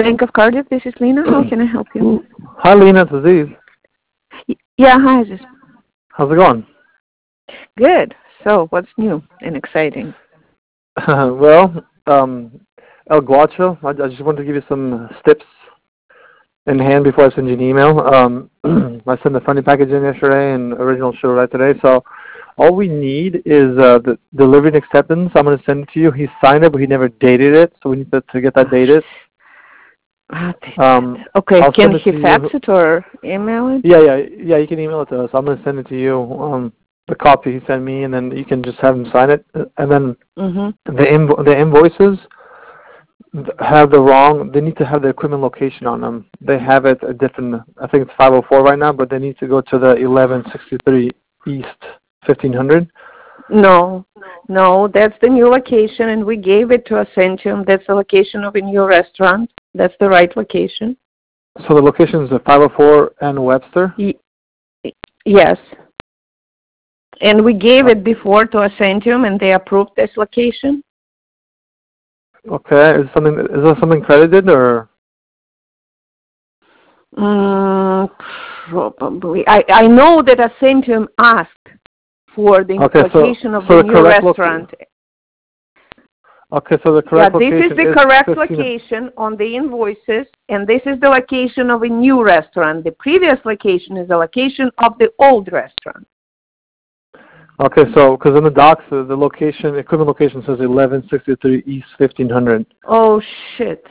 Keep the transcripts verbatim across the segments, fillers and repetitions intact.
Bank of Cardiff. This is Lena. How can I help you? Hi, Lena. It's Aziz. Yeah, hi, Aziz. How's it going? Good. So, what's new and exciting? well, um, El Guacho, I, I just wanted to give you some tips in hand before I send you an email. Um, I sent the funny package in yesterday and original show right today. So all we need is uh, the delivery and acceptance. I'm going to send it to you. He signed it, but he never dated it, so we need to, to get that dated. Um, okay, I'll can he fax you. it or email it? Yeah, yeah, yeah. You can email it to us. I'm going to send it to you. Um, the copy he sent me, and then you can just have him sign it. And then mm-hmm. the invo- the invoices have the wrong. They need to have the equipment location on them. They have it a different. I think it's five oh four right now, but they need to go to the eleven sixty-three East fifteen hundred. No, no, that's the new location, and we gave it to Ascentium. That's the location of a new restaurant. That's the right location. So the location is the five oh four and Webster? Y- yes. And we gave it before to Ascentium, and they approved this location. Okay. Is something is there something credited or? Mm, probably. I, I know that Ascentium asked for the okay, location so, of so the, the new restaurant. Lo- okay, so the correct yeah, this location is the is correct fifteen location on the invoices, and this is the location of a new restaurant. The previous location is the location of the old restaurant. Okay, so because in the docs, uh, the location, equipment location says eleven sixty-three East fifteen hundred. Oh, shit.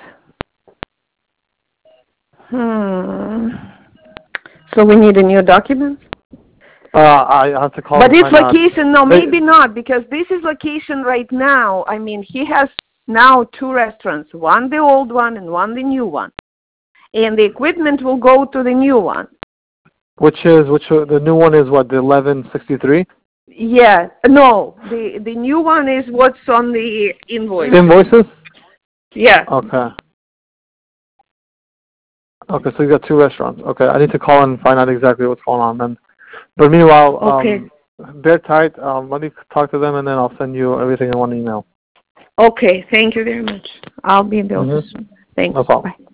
Hmm. So we need a new document? Uh, I have to call But this find location, out. no, maybe not, because this is location right now. I mean, he has now two restaurants, one the old one and one the new one. And the equipment will go to the new one. Which is, which uh, the new one is what, the eleven sixty-three? Yeah, no, the the new one is what's on the invoice. Invoices? Yeah. Okay. Okay, so you got two restaurants. Okay, I need to call and find out exactly what's going on then. But meanwhile, okay. um, bear tight. Um, let me talk to them, and then I'll send you everything in one email. Okay, thank you very much. I'll be in the office Mm-hmm. soon. Thanks. No problem. Bye.